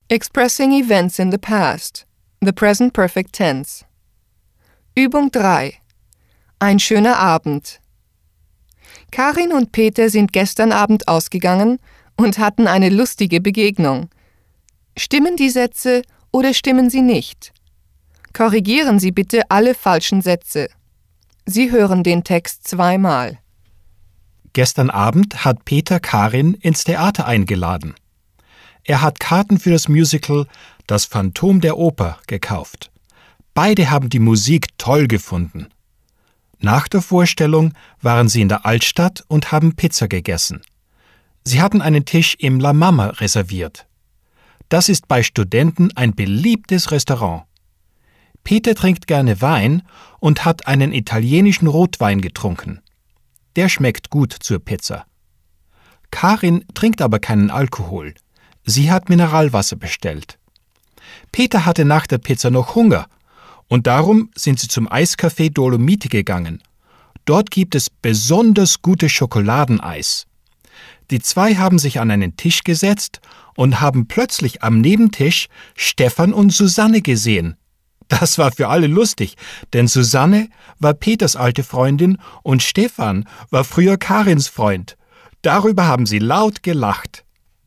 Expressing events in the past. The present perfect tense. Übung 3. Ein schöner Abend. Karin und Peter sind gestern Abend ausgegangen und hatten eine lustige Begegnung. Stimmen die Sätze oder stimmen sie nicht? Korrigieren Sie bitte alle falschen Sätze. Sie hören den Text zweimal. Gestern Abend hat Peter Karin ins Theater eingeladen. Er hat Karten für das Musical Das Phantom der Oper gekauft. Beide haben die Musik toll gefunden. Nach der Vorstellung waren sie in der Altstadt und haben Pizza gegessen. Sie hatten einen Tisch im La Mama reserviert. Das ist bei Studenten ein beliebtes Restaurant. Peter trinkt gerne Wein und hat einen italienischen Rotwein getrunken. Der schmeckt gut zur Pizza. Karin trinkt aber keinen Alkohol. Sie hat Mineralwasser bestellt. Peter hatte nach der Pizza noch Hunger und darum sind sie zum Eiscafé Dolomite gegangen. Dort gibt es besonders gutes Schokoladeneis. Die zwei haben sich an einen Tisch gesetzt und haben plötzlich am Nebentisch Stefan und Susanne gesehen. Das war für alle lustig, denn Susanne war Peters alte Freundin und Stefan war früher Karins Freund. Darüber haben sie laut gelacht.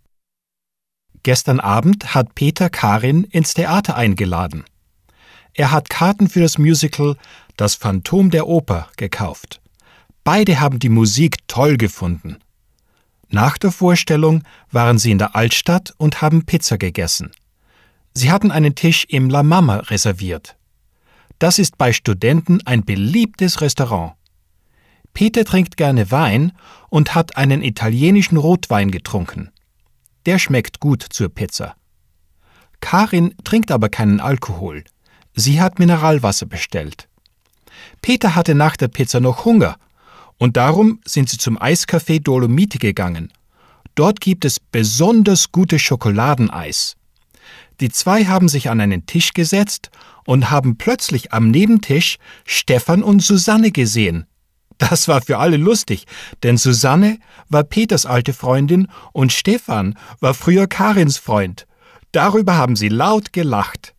Gestern Abend hat Peter Karin ins Theater eingeladen. Er hat Karten für das Musical Das Phantom der Oper gekauft. Beide haben die Musik toll gefunden. Nach der Vorstellung waren sie in der Altstadt und haben Pizza gegessen. Sie hatten einen Tisch im La Mama reserviert. Das ist bei Studenten ein beliebtes Restaurant. Peter trinkt gerne Wein und hat einen italienischen Rotwein getrunken. Der schmeckt gut zur Pizza. Karin trinkt aber keinen Alkohol. Sie hat Mineralwasser bestellt. Peter hatte nach der Pizza noch Hunger und darum sind sie zum Eiscafé Dolomite gegangen. Dort gibt es besonders gutes Schokoladeneis. Die zwei haben sich an einen Tisch gesetzt und haben plötzlich am Nebentisch Stefan und Susanne gesehen. Das war für alle lustig, denn Susanne war Peters alte Freundin und Stefan war früher Karins Freund. Darüber haben sie laut gelacht.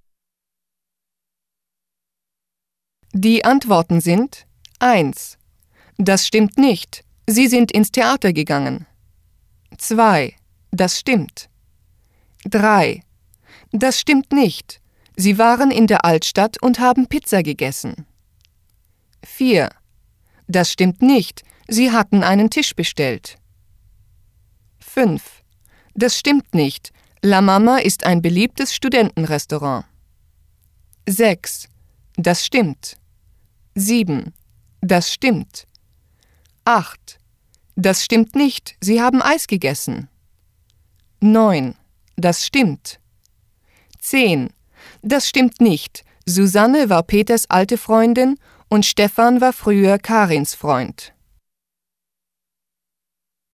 Die Antworten sind 1. Das stimmt nicht. Sie sind ins Theater gegangen. 2. Das stimmt. 3. Das stimmt nicht. Sie waren in der Altstadt und haben Pizza gegessen. 4. Das stimmt nicht. Sie hatten einen Tisch bestellt. 5. Das stimmt nicht. La Mama ist ein beliebtes Studentenrestaurant. 6. Das stimmt. 7. Das stimmt. 8. Das stimmt nicht. Sie haben Eis gegessen. 9. Das stimmt. 10. Das stimmt nicht. Susanne war Peters alte Freundin und Stefan war früher Karins Freund.